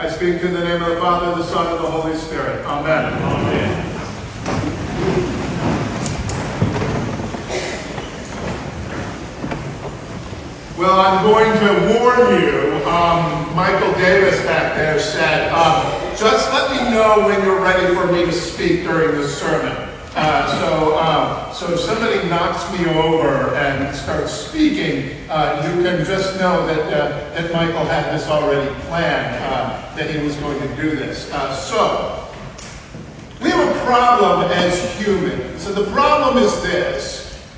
I speak in the name of the Father, the Son, and the Holy Spirit. Amen. Amen. Well, I'm going to warn you. Michael Davis back there said, just let me know when you're ready for me to speak during this sermon. So if somebody knocks me over and starts speaking, you can just know that Michael had this already planned, that he was going to do this. So, we have a problem as humans, and the problem is this.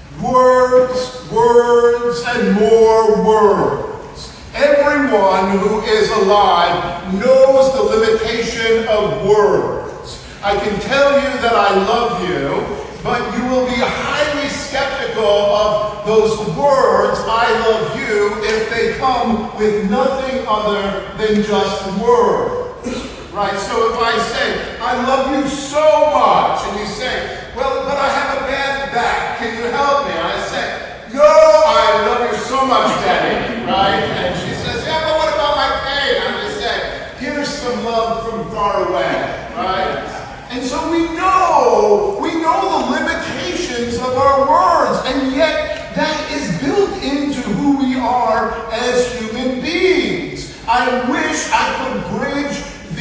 Words, words, and more words. Everyone who is alive knows the limitation of words. I can tell you that I love you, but you will be highly skeptical of those words, I love you, if they come with nothing other than just words. Right? So if I say, I love you so much, and you say, well, but I have a bad back, can you help me? And I say, no, I love you so much, Daddy, right? And she says, yeah, but what about my pain? I'm just saying, here's some love from far away, right? And so we know the limitations of our words, and yet that is built into who we are as human beings. I wish I could bridge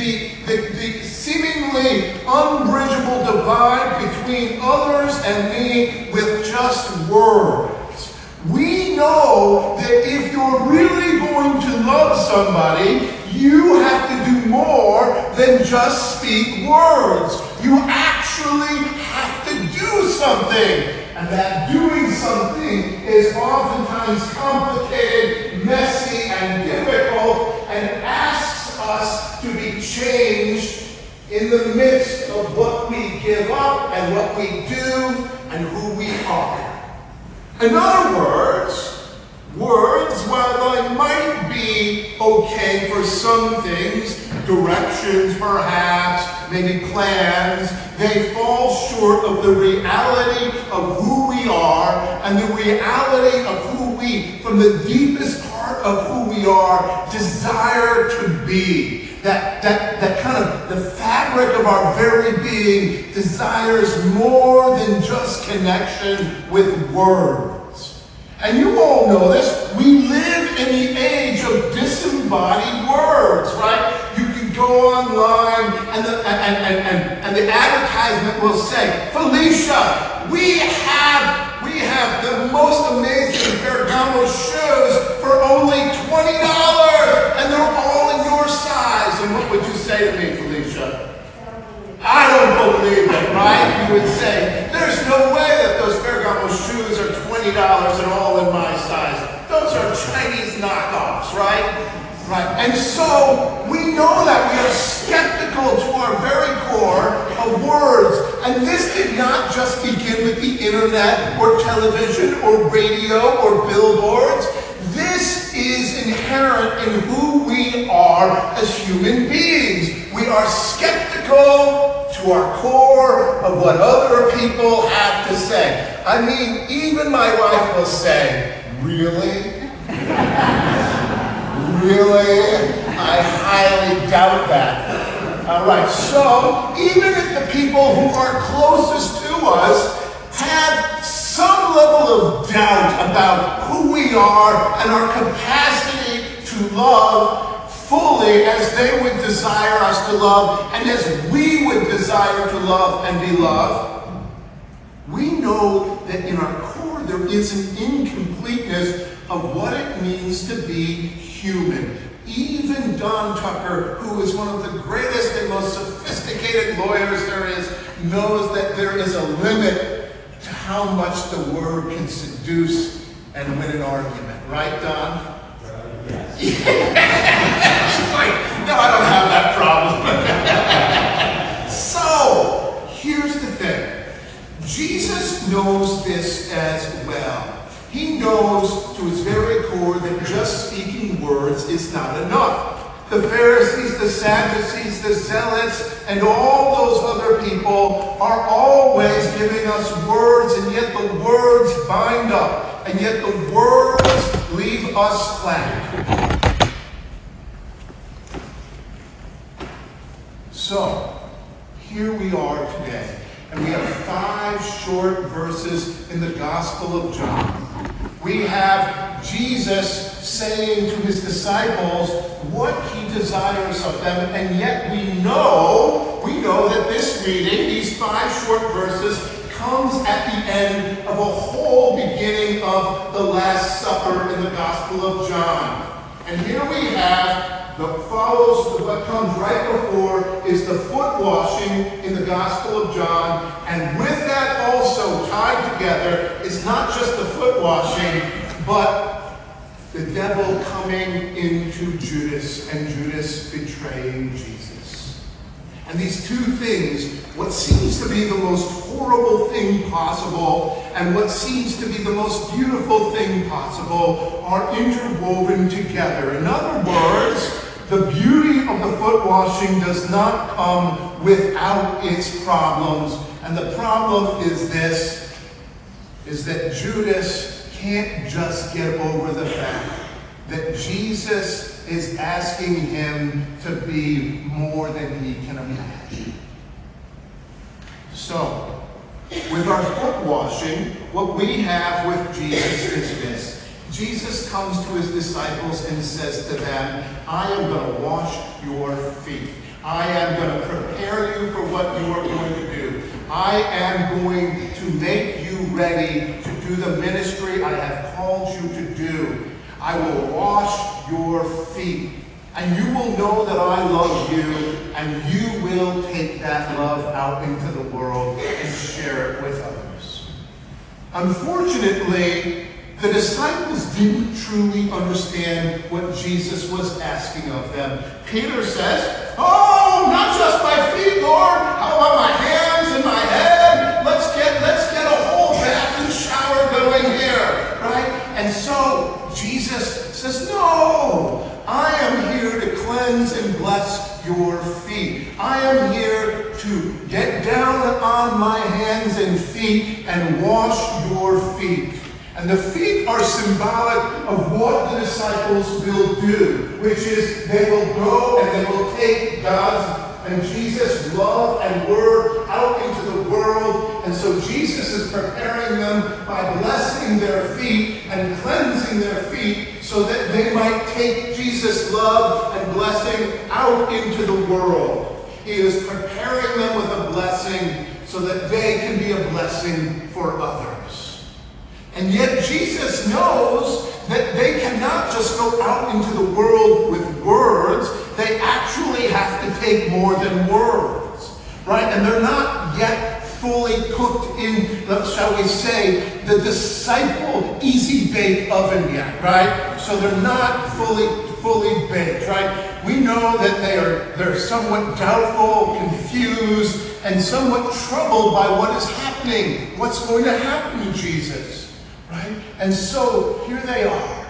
the seemingly unbridgeable divide between others and me with just words. We know that if you're really going to love somebody, you have to do more than just speak words. You actually have to do something. And that doing something is oftentimes complicated, messy, and difficult, and asks us to be changed in the midst of what we give up and what we do and who we are. In other words, while they might be okay for some things, directions perhaps, maybe plans, they fall short of the reality of who we are and the reality of who we, from the deepest part of who we are, desire to be. That kind of the fabric of our very being desires more than just connection with words. And you all know this. We live in the age of disembodied words, right? You can go online and the advertisement will say, Felicia, we have the most amazing Ferragamo shoes for only $20, and they're all in your size. And what would you say to me, Felicia? I don't believe it, right? You would say, there's no way that those Ferragamo shoes are $20 and all in my size. Those are Chinese knockoffs, right? Right. And so we know that we are skeptical to our very core of words. And this did not just begin with the internet or television or radio or billboards. This is inherent in who we are as human beings. We are skeptical to our core of what other people have to say. I mean, even my wife will say, really? Really? I highly doubt that. All right, so even if the people who are closest to us have some level of doubt about who we are and our capacity to love fully as they would desire us to love and as we would desire to love and be loved, we know that in our core there is an incompleteness of what it means to be human. Even Don Tucker, who is one of the greatest and most sophisticated lawyers there is, knows that there is a limit to how much the word can seduce and win an argument. Right, Don? Yes. She's like, no, I don't have that problem. So, here's the thing. Jesus knows this as well. He knows to his very core that just speaking words is not enough. The Pharisees, the Sadducees, the Zealots, and all those other people are always giving us words, and yet the words bind up, and yet the words leave us flat. So, here we are today, and we have 5 short verses in the Gospel of John. We have Jesus saying to his disciples what he desires of them, and yet we know that this reading, these 5 short verses, comes at the end of a whole beginning of the Last Supper in the Gospel of John. And here we have what comes right before is the foot washing in the Gospel of John, and with that also tied together is not just the foot washing, but the devil coming into Judas and Judas betraying Jesus. And these 2 things, what seems to be the most horrible thing possible and what seems to be the most beautiful thing possible, are interwoven together. In other words, the beauty of the foot washing does not come without its problems. And the problem is this, is that Judas can't just get over the fact that Jesus is asking him to be more than he can imagine. So, with our foot washing, what we have with Jesus is this. Jesus comes to his disciples and says to them, I am going to wash your feet. I am going to prepare you for what you are going to do. I am going to make you ready to do the ministry I have called you to do. I will wash your feet. And you will know that I love you, and you will take that love out into the world and share it with others. Unfortunately, the disciples didn't truly understand what Jesus was asking of them. Peter says, oh, not just my feet, Lord. How about my hands and my head? Let's get a whole bath and shower going here, right? And so Jesus says, no, I am here to cleanse and bless your feet. I am here to get down on my hands and feet and wash your feet. And the feet are symbolic of what the disciples will do, which is they will go and they will take God's and Jesus' love and word out into the world. And so Jesus is preparing them by blessing their feet and cleansing their feet so that they might take Jesus' love and blessing out into the world. He is preparing them with a blessing so that they can be a blessing for others. And yet Jesus knows that they cannot just go out into the world with words. They actually have to take more than words, right? And they're not yet fully cooked in, shall we say, the disciple easy bake oven yet, right? So they're not fully baked, right? We know that they're somewhat doubtful, confused, and somewhat troubled by what is happening. What's going to happen to Jesus? Right? And so here they are.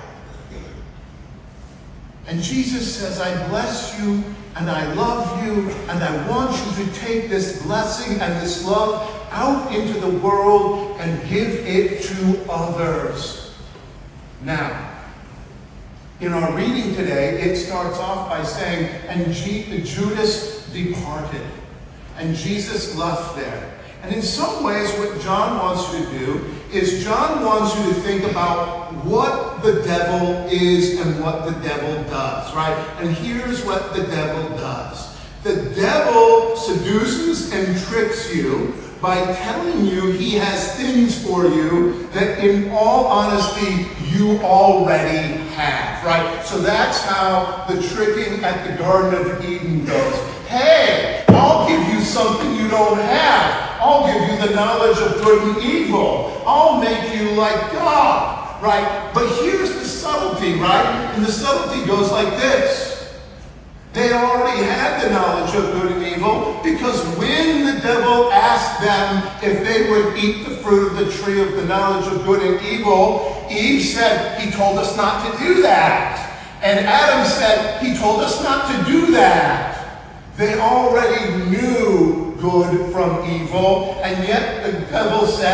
And Jesus says, I bless you and I love you and I want you to take this blessing and this love out into the world and give it to others. Now, in our reading today, it starts off by saying, and Judas departed. And Jesus left there. And in some ways, what John wants you to do is John wants you to think about what the devil is and what the devil does, right? And here's what the devil does. The devil seduces and tricks you by telling you he has things for you that in all honesty you already have, right? So that's how the tricking at the Garden of Eden goes. Hey, I'll give you something you don't have. I'll give you the knowledge of good and evil. I'll make you like God, right? But here's the subtlety, right? And the subtlety goes like this. They already had the knowledge of good and evil because when the devil asked them if they would eat the fruit of the tree of the knowledge of good and evil, Eve said, he told us not to do that. And Adam said, he told us not to do that. They already knew good from evil, and yet the devil said,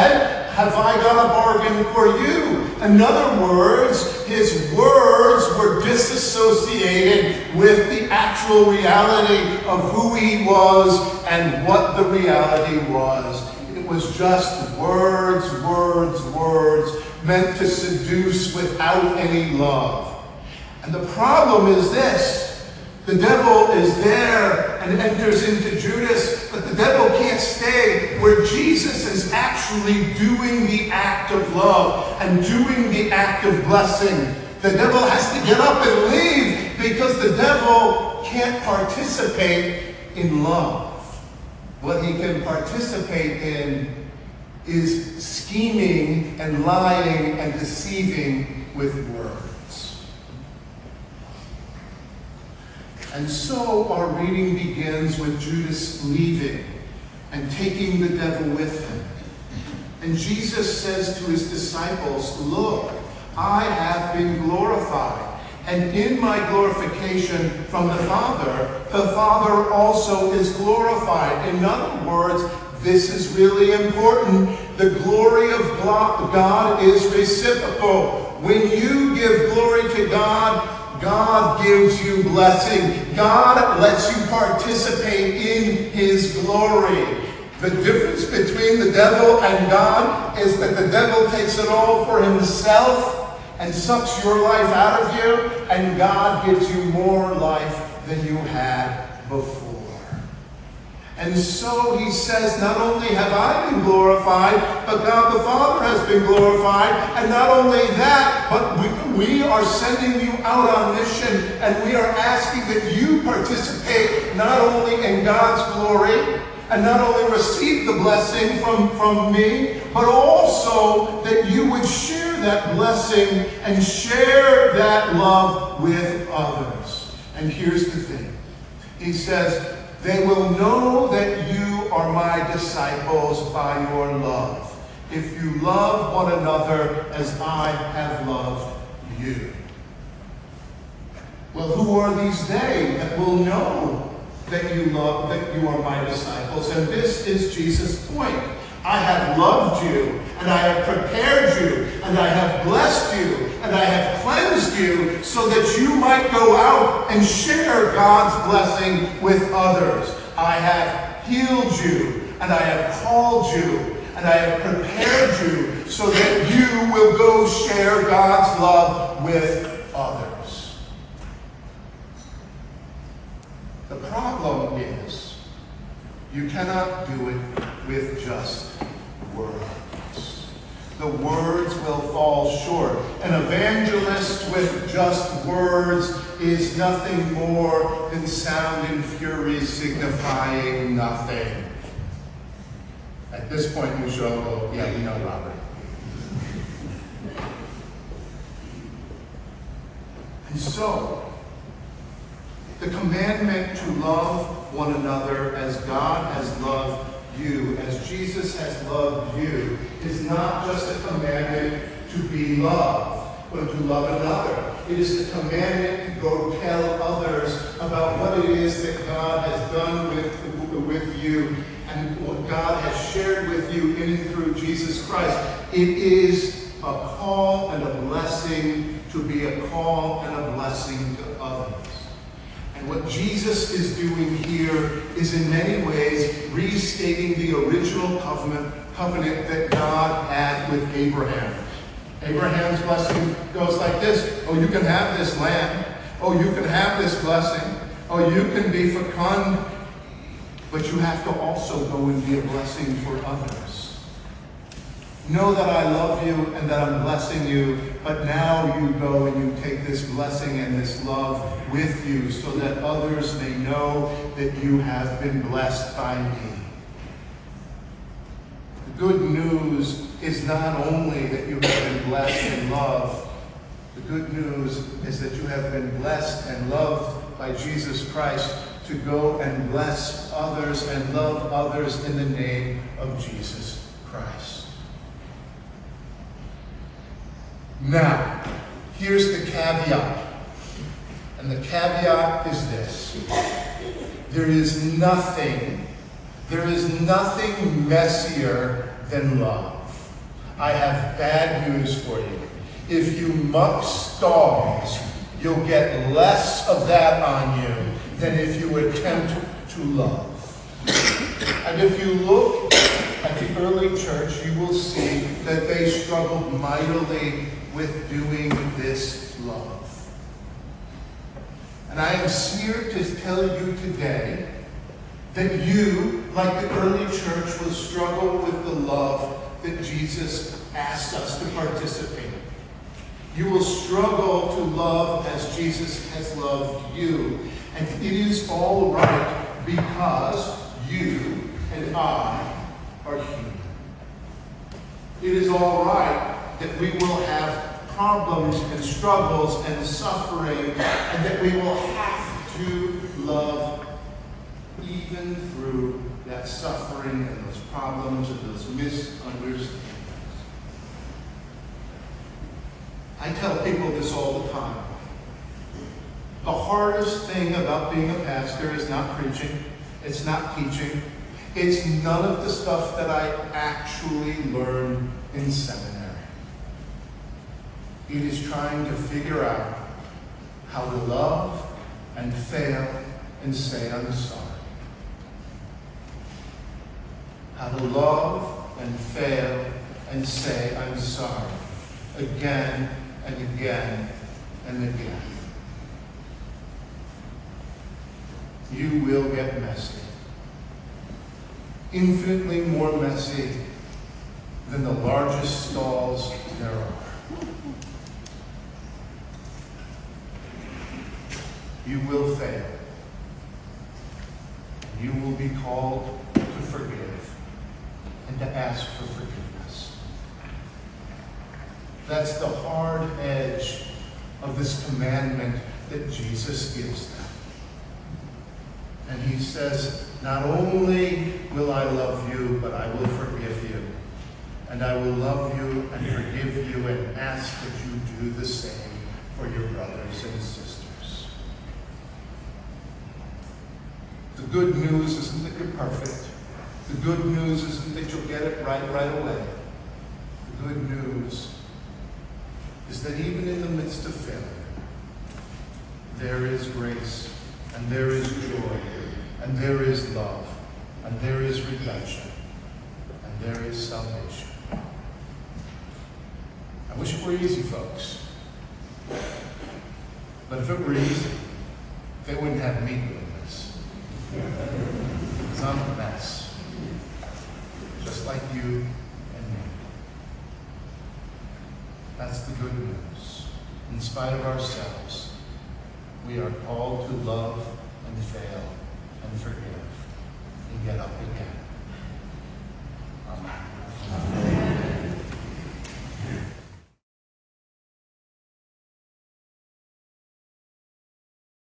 have I got a bargain for you? In other words, his words were disassociated with the actual reality of who he was and what the reality was. It was just words, words, words, meant to seduce without any love. And the problem is this. The devil is there and enters into Judas, but the devil can't stay where Jesus is actually doing the act of love and doing the act of blessing. The devil has to get up and leave because the devil can't participate in love. What he can participate in is scheming and lying and deceiving with words. And so our reading begins with Judas leaving and taking the devil with him. And Jesus says to his disciples, look, I have been glorified. And in my glorification from the Father also is glorified. In other words, this is really important. The glory of God is reciprocal. When you give glory to God, God gives you blessing. God lets you participate in his glory. The difference between the devil and God is that the devil takes it all for himself and sucks your life out of you, and God gives you more life than you had before. And so he says, not only have I been glorified, but God the Father has been glorified. And not only that, but we are sending you out on mission, and we are asking that you participate not only in God's glory, and not only receive the blessing from me, but also that you would share that blessing and share that love with others. And here's the thing. He says, they will know that you are my disciples by your love, if you love one another as I have loved you. Well, who are these they that will know that you are my disciples? And this is Jesus' point. I have loved you, and I have prepared you, and I have blessed you, and I have cleansed you so that you might go out and share God's blessing with others. I have healed you, and I have called you, and I have prepared you so that you will go share God's love with others. The problem is, you cannot do it with just words. The words will fall short. An evangelist with just words is nothing more than sound and fury signifying nothing. At this point, you should all go, yeah, we know, Robert. And so, the commandment to love one another as God has loved you, as Jesus has loved you, is not just a commandment to be loved, but to love another. It is the commandment to go tell others about what it is that God has done with you and what God has shared with you in and through Jesus Christ. It is a call and a blessing to be a call and a blessing to others. And what Jesus is doing here is in many ways restating the original covenant that God had with Abraham. Abraham's blessing goes like this. Oh, you can have this land. Oh, you can have this blessing. Oh, you can be fecund. But you have to also go and be a blessing for others. Know that I love you and that I'm blessing you, but now you go and you take this blessing and this love with you so that others may know that you have been blessed by me. The good news is not only that you have been blessed and loved. The good news is that you have been blessed and loved by Jesus Christ to go and bless others and love others in the name of Jesus Christ. Now, here's the caveat. And the caveat is this. There is nothing messier than love. I have bad news for you. If you muck stalls, you'll get less of that on you than if you attempt to love. And if you look at the early church, you will see that they struggled mightily with doing this love. And I am here to tell you today that you, like the early church, will struggle with the love that Jesus asked us to participate in. You will struggle to love as Jesus has loved you. And it is all right because you and I are human. It is all right that we will have problems and struggles and suffering, and that we will have to love even through that suffering and those problems and those misunderstandings. I tell people this all the time. The hardest thing about being a pastor is not preaching, it's not teaching, it's none of the stuff that I actually learned in seminary. It is trying to figure out how to love and fail and say I'm sorry. How to love and fail and say I'm sorry again and again and again. You will get messy. Infinitely more messy than the largest stalls there are. You will fail. You will be called to forgive and to ask for forgiveness. That's the hard edge of this commandment that Jesus gives them. And he says, not only will I love you, but I will forgive you. And I will love you and forgive you and ask that you do the same for your brothers and sisters. The good news isn't that you're perfect. The good news isn't that you'll get it right away. The good news is that even in the midst of failure, there is grace, and there is joy, and there is love, and there is redemption, and there is salvation. I wish it were easy, folks. But if it were easy, they wouldn't have me doing this. Because I'm a mess. Just like you and me. That's the good news. In spite of ourselves, we are called to love and fail and forgive and get up